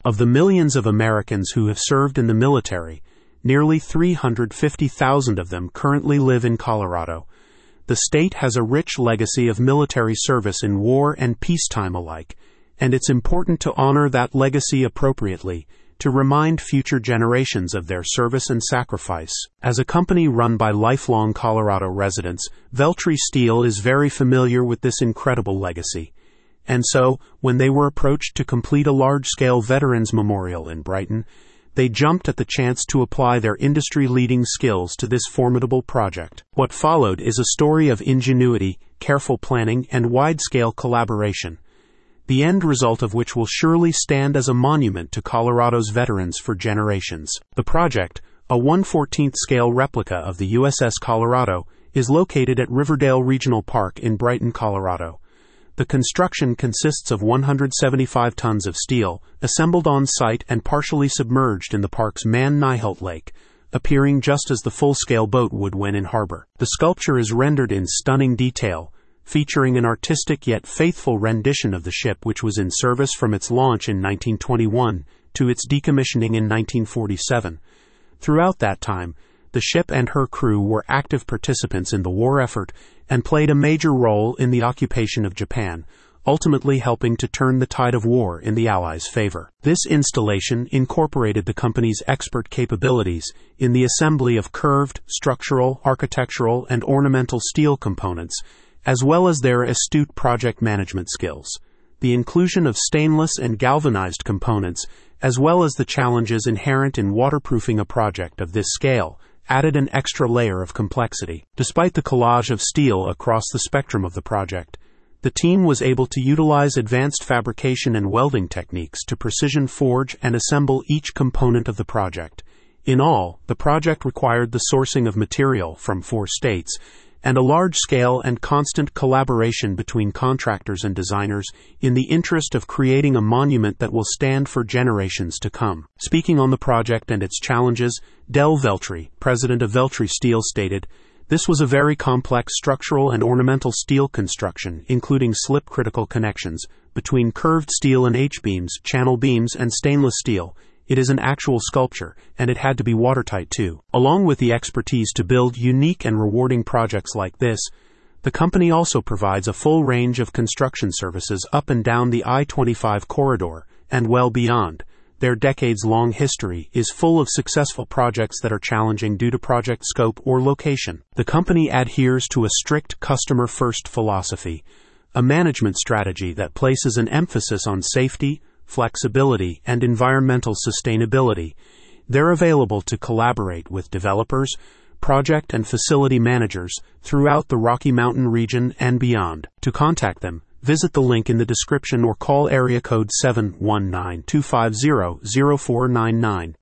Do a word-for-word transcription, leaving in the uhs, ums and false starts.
Of the millions of Americans who have served in the military, nearly three hundred fifty thousand of them currently live in Colorado. The state has a rich legacy of military service in war and peacetime alike, and it's important to honor that legacy appropriately, to remind future generations of their service and sacrifice. As a company run by lifelong Colorado residents, Veltri Steel is very familiar with this incredible legacy. And so, when they were approached to complete a large-scale Veterans Memorial in Brighton, they jumped at the chance to apply their industry-leading skills to this formidable project. What followed is a story of ingenuity, careful planning, and wide-scale collaboration, the end result of which will surely stand as a monument to Colorado's veterans for generations. The project, a one fourteenth scale replica of the U S S Colorado, is located at Riverdale Regional Park in Brighton, Colorado. The construction consists of one hundred seventy-five tons of steel, assembled on site and partially submerged in the park's Man Nihult Lake, appearing just as the full-scale boat would when in harbor. The sculpture is rendered in stunning detail, featuring an artistic yet faithful rendition of the ship which was in service from its launch in nineteen twenty-one to its decommissioning in nineteen forty-seven. Throughout that time, the ship and her crew were active participants in the war effort and played a major role in the occupation of Japan, ultimately helping to turn the tide of war in the Allies' favor. This installation incorporated the company's expert capabilities in the assembly of curved, structural, architectural, and ornamental steel components, as well as their astute project management skills. The inclusion of stainless and galvanized components, as well as the challenges inherent in waterproofing a project of this scale, added an extra layer of complexity. Despite the collage of steel across the spectrum of the project, the team was able to utilize advanced fabrication and welding techniques to precision forge and assemble each component of the project. In all, the project required the sourcing of material from four states and a large-scale and constant collaboration between contractors and designers in the interest of creating a monument that will stand for generations to come. Speaking on the project and its challenges, Del Veltri, president of Veltri Steel, stated, "This was a very complex structural and ornamental steel construction, including slip-critical connections between curved steel and H-beams, channel beams, and stainless steel. It is an actual sculpture, and it had to be watertight too." Along with the expertise to build unique and rewarding projects like this, the company also provides a full range of construction services up and down the I twenty-five corridor, and well beyond. Their decades-long history is full of successful projects that are challenging due to project scope or location. The company adheres to a strict customer-first philosophy, a management strategy that places an emphasis on safety, flexibility, and environmental sustainability. They're available to collaborate with developers, project and facility managers throughout the Rocky Mountain region and beyond. To contact them, visit the link in the description or call area code seven one nine, two five zero, zero four nine nine.